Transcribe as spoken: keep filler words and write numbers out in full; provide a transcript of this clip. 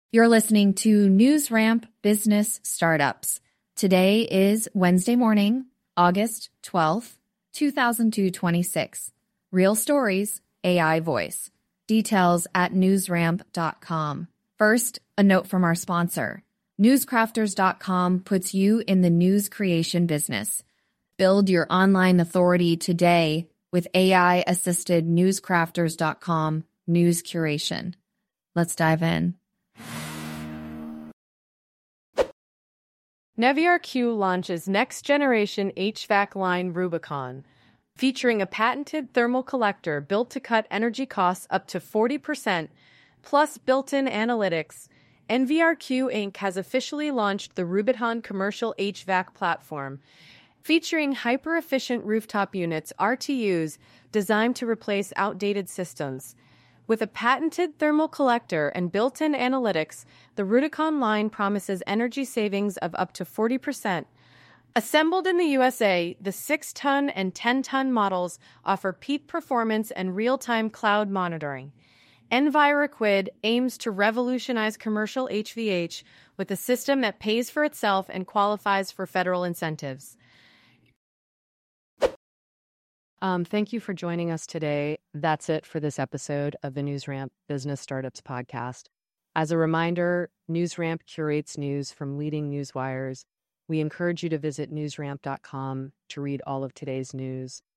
You're listening to NewsRamp Business Startups. Today is Wednesday morning, August twelfth, two thousand twenty-six. Real stories, A I voice. Details at newsramp dot com. First, a note from our sponsor. newscrafters dot com puts you in the news creation business. Build your online authority today with A I-assisted newscrafters dot com news curation. Let's dive in. NeviarQ launches next-generation H V A C line Rubicon, featuring a patented thermal collector built to cut energy costs up to forty percent, plus built-in analytics. NeviarQ Incorporated has officially launched the Rubicon commercial H V A C platform, featuring hyper-efficient rooftop units R T Us designed to replace outdated systems. With a patented thermal collector and built-in analytics, the Rubicon line promises energy savings of up to forty percent. Assembled in the U S A, the six-ton and ten-ton models offer peak performance and real-time cloud monitoring. NVIRAQuid aims to revolutionize commercial H V A C with a system that pays for itself and qualifies for federal incentives. Um, thank you for joining us today. That's it for this episode of the NewsRamp Business Startups podcast. As a reminder, NewsRamp curates news from leading news wires. We encourage you to visit newsramp dot com to read all of today's news.